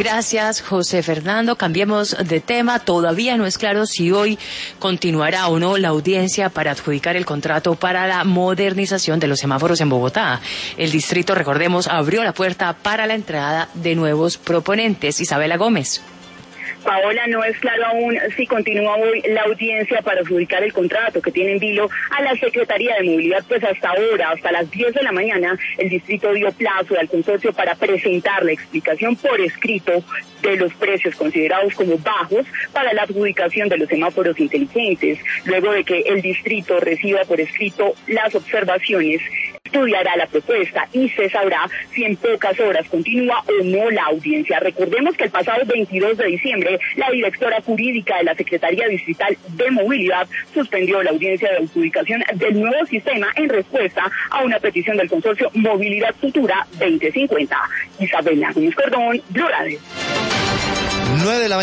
Gracias, José Fernando. Cambiemos de tema. Todavía no es claro si hoy continuará o no la audiencia para adjudicar el contrato para la modernización de los semáforos en Bogotá. El distrito, recordemos, abrió la puerta para la entrada de nuevos proponentes. Isabela Gómez. Paola, no es claro aún si continúa hoy la audiencia para adjudicar el contrato que tiene en vilo a la Secretaría de Movilidad, pues hasta ahora, hasta las 10 de la mañana, el distrito dio plazo al consorcio para presentar la explicación por escrito de los precios considerados como bajos para la adjudicación de los semáforos inteligentes. Luego de que el distrito reciba por escrito las observaciones, estudiará la propuesta y se sabrá si en pocas horas continúa o no la audiencia. Recordemos que el pasado 22 de diciembre, la directora jurídica de la Secretaría Distrital de Movilidad suspendió la audiencia de adjudicación del nuevo sistema en respuesta a una petición del consorcio Movilidad Futura 2050. Isabela Gómez Cordón, Blue Radio. 9 de la